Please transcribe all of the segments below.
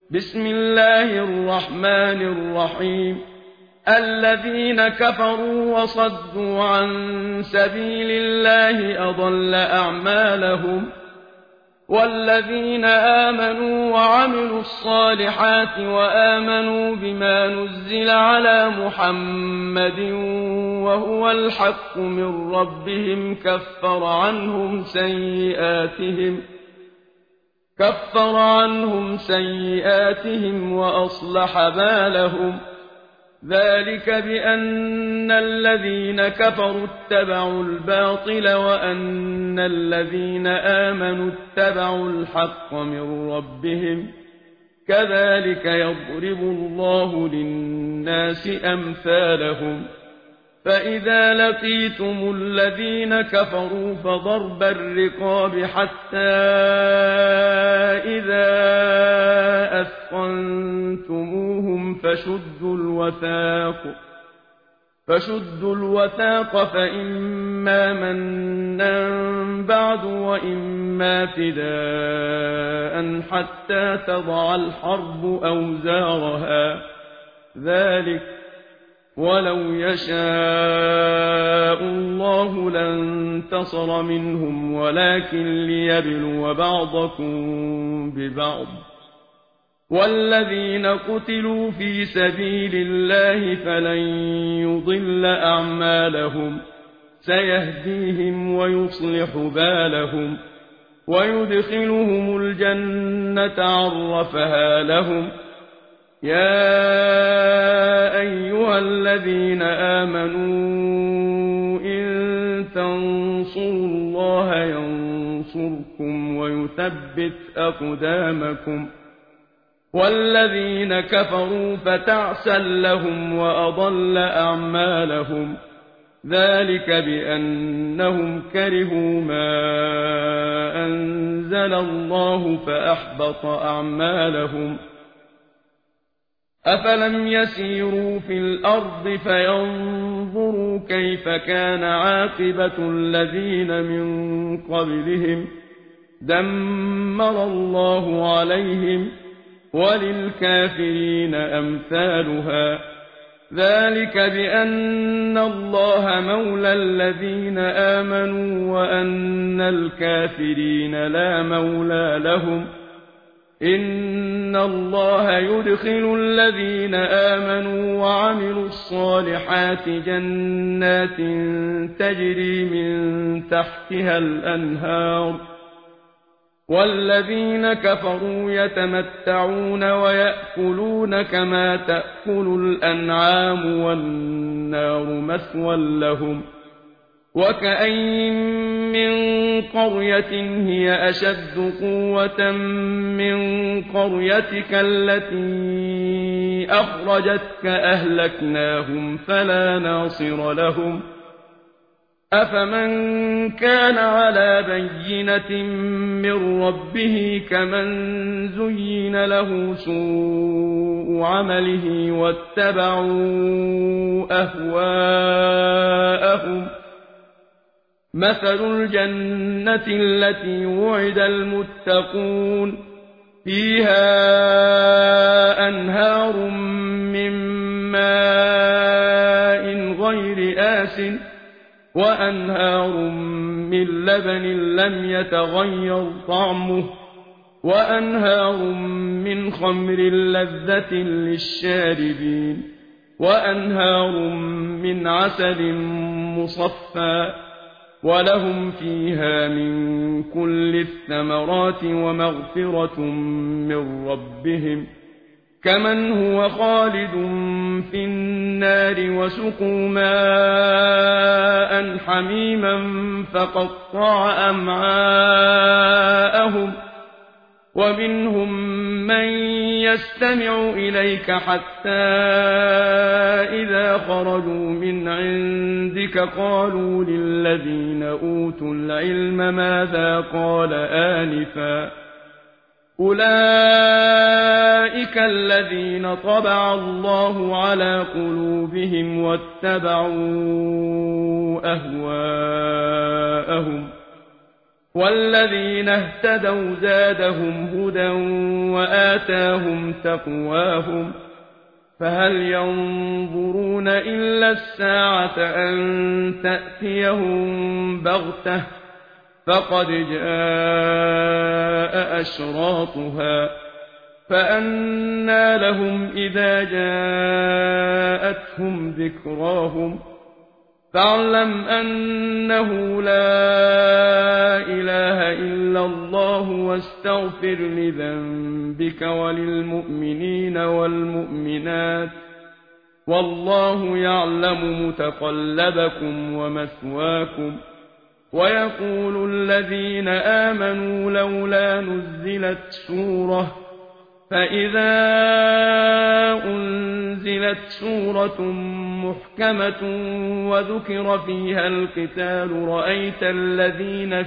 بسم الله الرحمن الرحيم. الذين كفروا وصدوا عن سبيل الله أضل أعمالهم، والذين آمنوا وعملوا الصالحات وآمنوا بما نزل على محمد وهو الحق من ربهم كفر عنهم سيئاتهم وأصلح بالهم. ذلك بأن الذين كفروا اتبعوا الباطل وأن الذين آمنوا اتبعوا الحق من ربهم. كذلك يضرب الله للناس أمثالهم. فإذا لقيتم الذين كفروا فضرب الرقاب حتى إذا أثخنتموهم فشدوا الوثاق فإما منا بعد وإما فداء حتى تضع الحرب أوزارها. ذلك ولو يشاء الله لانتصر منهم ولكن ليبلو بعضكم ببعض. والذين قتلوا في سبيل الله فلن يضل أعمالهم، سيهديهم ويصلح بالهم ويدخلهم الجنة عرفها لهم. يا أيها الذين آمنوا إن تنصروا الله ينصركم ويثبت أقدامكم. والذين كفروا فتعسا لهم وأضل أعمالهم. ذلك بأنهم كرهوا ما أنزل الله فأحبط أعمالهم. أفلم يسيروا في الأرض فينظروا كيف كان عاقبة الذين من قبلهم. دمر الله عليهم وللكافرين أمثالها. ذلك بأن الله مولى الذين آمنوا وأن الكافرين لا مولى لهم. إن الله يدخل الذين آمنوا وعملوا الصالحات جنات تجري من تحتها الأنهار. والذين كفروا يتمتعون ويأكلون كما تأكل الأنعام والنار مثوى لهم. وكأين من قرية هي أشد قوة من قريتك التي أخرجتك أهلكناهم فلا ناصر لهم. أفمن كان على بينة من ربه كمن زين له سوء عمله واتبعوا أهواءهم. مثل الجنة التي وعد المتقون فيها أنهار من ماء غير آسن وأنهار من لبن لم يتغير طعمه وأنهار من خمر لذة للشاربين وأنهار من عسل مصفى ولهم فيها من كل الثمرات ومغفرة من ربهم. كمن هو خالد في النار وسقوا ماء حميما فقطع أمعاءهم. ومنهم من يستمع إليك حتى إذا خرجوا من عندك قالوا للذين أوتوا العلم ماذا قال آنفا. أولئك الذين طبع الله على قلوبهم واتبعوا أهواءهم. والذين اهتدوا زادهم هدى وآتاهم تقواهم فهل ينظرون إلا الساعة أن تأتيهم بغتة فقد جاء أشراطها فأنى لهم إذا جاءتهم ذكراهم فاعلم أنه لا إله إلا الله واستغفر لذنبك وللمؤمنين والمؤمنات والله يعلم متقلبكم ومثواكم ويقول الذين آمنوا لولا نزلت سورة فإذا أنزلت سورة محكمة وذكر فيها القتال رأيت الذين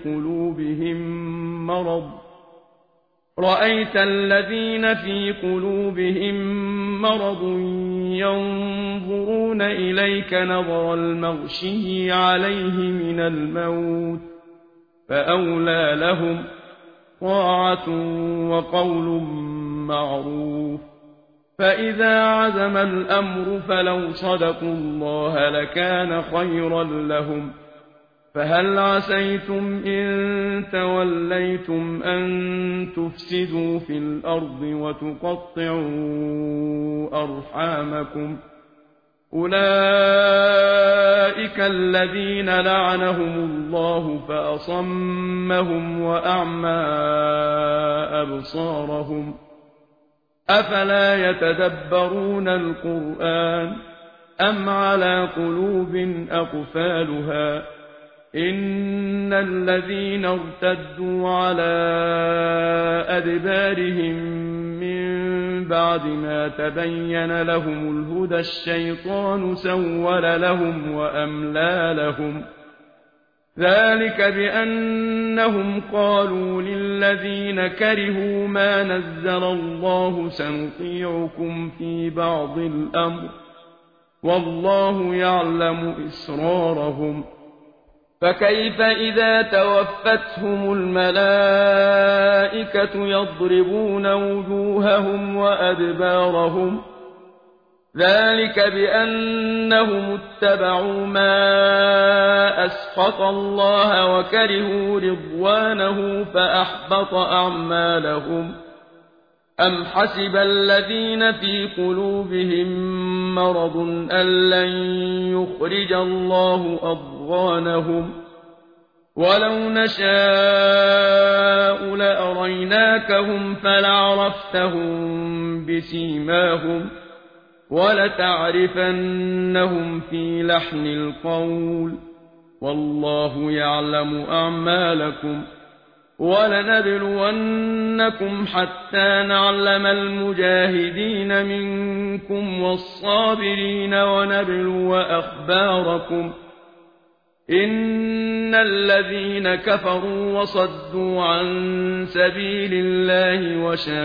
في قلوبهم مرض ينظرون إليك نظر المغشي عليه من الموت فأولى لهم طاعة وقول معروف فإذا عزم الأمر فلو صدقوا الله لكان خيرا لهم فهل عسيتم إن توليتم أن تفسدوا في الأرض وتقطعوا أرحامكم أولئك الذين لعنهم الله فأصمهم وأعمى أبصارهم أفلا يتدبرون القرآن أم على قلوب أقفالها إن الذين ارتدوا على أدبارهم من بعد ما تبين لهم الهدى الشيطان سول لهم وأملى لهم ذلك بأنهم قالوا للذين كرهوا ما نزل الله سنطيعكم في بعض الأمر والله يعلم إسرارهم فكيف إذا توفتهم الملائكة يضربون وجوههم وأدبارهم ذلك بأنهم اتبعوا ما أسخط الله وكرهوا رضوانه فأحبط أعمالهم أم حسب الذين في قلوبهم مرض أن لن يخرج الله أضغانهم ولو نشاء لأريناكهم فلعرفتهم بسيماهم ولتعرفنهم في لحن القول والله يعلم أعمالكم ولنبلونكم حتى نعلم المجاهدين منكم والصابرين ونبلو أخباركم إن الذين كفروا وصدوا عن سبيل الله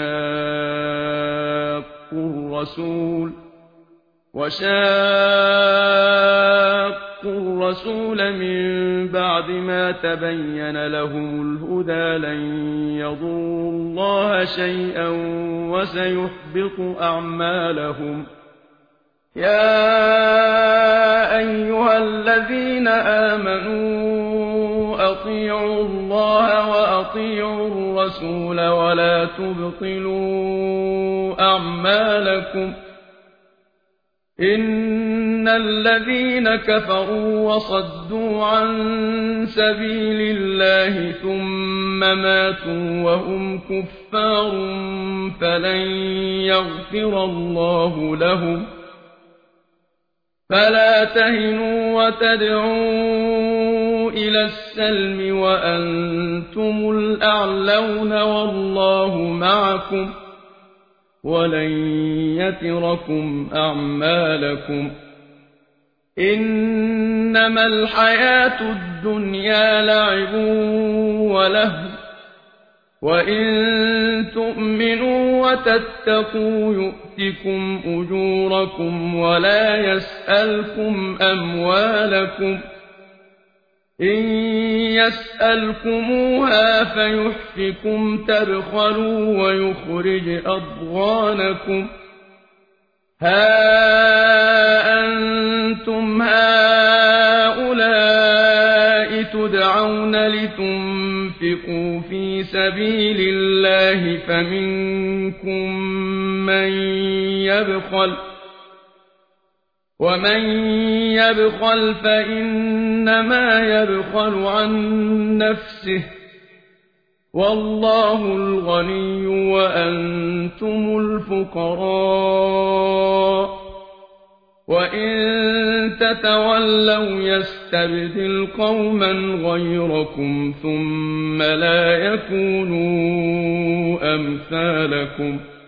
وشاقوا الرسول من بعد ما تبين لهم الهدى لن يضروا الله شيئا وسيحبط أعمالهم يا أيها الذين آمنوا أطيعوا الله وأطيعوا الرسول ولا تبطلوا أعمالكم إن الذين كفروا وصدوا عن سبيل الله ثم ماتوا وهم كفار فلن يغفر الله لهم فلا تهنوا وتدعوا إلى السلم وأنتم الأعلون والله معكم ولن يتركم أعمالكم إنما الحياة الدنيا لعب ولهو وإن تؤمنوا وتتقوا يؤتكم أجوركم ولا يسألكم أموالكم إن يسألكموها فيحفكم تبخلوا ويخرج أضغانكم ها أنتم هؤلاء تدعون لتنفقوا في سبيل الله فمنكم من يبخل ومن يبخل فإنما يبخل عن نفسه والله الغني وأنتم الفقراء وإن تتولوا يستبدل قوما غيركم ثم لا يكونوا أمثالكم